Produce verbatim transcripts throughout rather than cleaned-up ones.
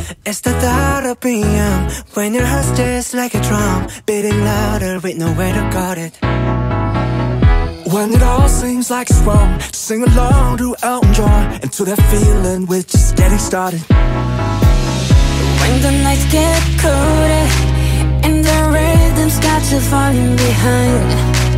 It's the thought of being when your heart's just like a drum, beating louder with nowhere to guard it. When it all seems like it's wrong, just sing along to Elton John and to that feeling we're just getting started. When the nights get colder and the rhythm's got you falling behind,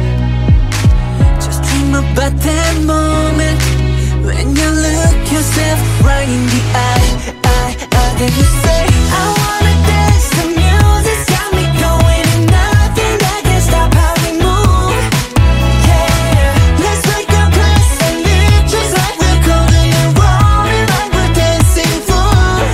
just dream about that moment when you look yourself right in the eye, eye, eye, and you say, I wanna dance, the music's got me going, and nothing that can stop how we move. Yeah, let's make a place and live just like we're golden and rolling like we're dancing fools.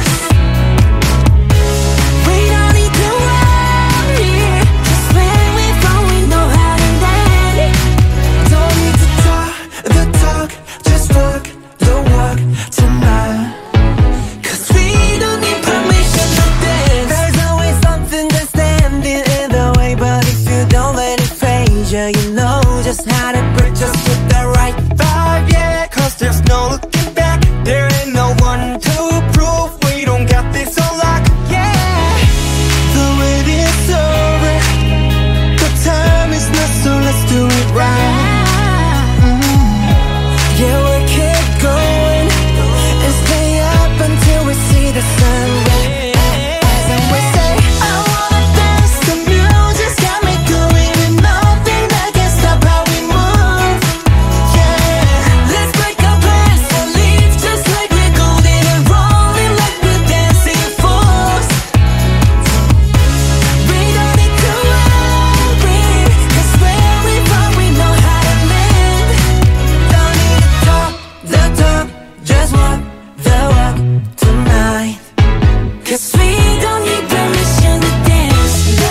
We don't need to worry, 'cause when we fall we know how to land. Don't need to talk the talk, just walk the walk tonight. 'Cause we don't need permission to dance. There's always something that's standing in the way, but if you don't let it phase you, you know just how to break just with the right vibe, yeah. 'Cause there's no looking back, there ain't no one to prove we don't got this on lock, yeah. The wait is over, the time is not, so let's do it right. Yeah, we'll keep going and stay up until we see the sunrise. And we say, I wanna dance, the music's got me going, and nothing that can stop how we move. Yeah, Let's break our plans and leave just like we're golden and rolling like we're dancing fools. We don't need to worry, 'cause where we from we know how to land. don't need to talk the talk, just walk the walk tonight. 'Cause we don't need permission to dance.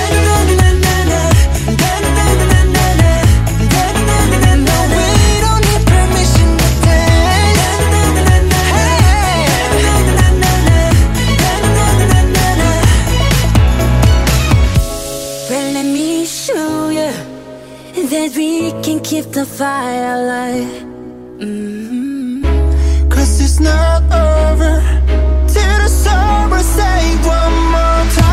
We don't need permission to Well, let me show you that we can keep the fire alive. Mm-hmm. 'Cause it's not over till the summer say one more time.